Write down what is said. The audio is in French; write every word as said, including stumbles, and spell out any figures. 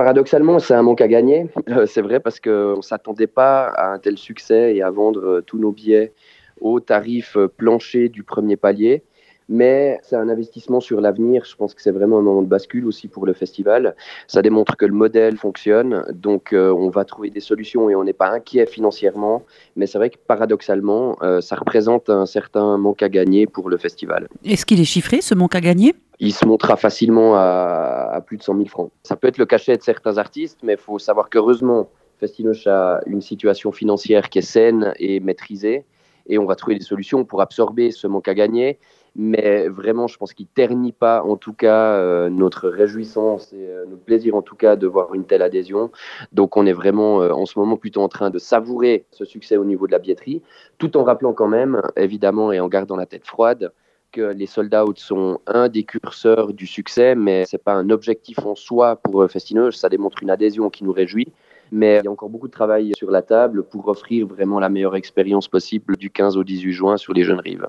Paradoxalement, c'est un manque à gagner. Euh, c'est vrai parce qu'on ne s'attendait pas à un tel succès et à vendre euh, tous nos billets au tarif euh, plancher du premier palier. Mais c'est un investissement sur l'avenir. Je pense que c'est vraiment un moment de bascule aussi pour le festival. Ça démontre que le modèle fonctionne. Donc, euh, on va trouver des solutions et on n'est pas inquiet financièrement. Mais c'est vrai que paradoxalement, euh, ça représente un certain manque à gagner pour le festival. Est-ce qu'il est chiffré, ce manque à gagner? Il se montera facilement à, à plus de cent mille francs. Ça peut être le cachet de certains artistes, mais il faut savoir qu'heureusement, Festinoche a une situation financière qui est saine et maîtrisée, et on va trouver des solutions pour absorber ce manque à gagner. Mais vraiment, je pense qu'il ne ternit pas, en tout cas, euh, notre réjouissance et euh, notre plaisir, en tout cas, de voir une telle adhésion. Donc, on est vraiment, euh, en ce moment, plutôt en train de savourer ce succès au niveau de la billetterie, tout en rappelant quand même, évidemment, et en gardant la tête froide, que les sold out sont un des curseurs du succès, mais ce n'est pas un objectif en soi pour Festinoche. Ça démontre une adhésion qui nous réjouit. Mais il y a encore beaucoup de travail sur la table pour offrir vraiment la meilleure expérience possible du quinze au dix-huit juin sur les Jeunes Rives.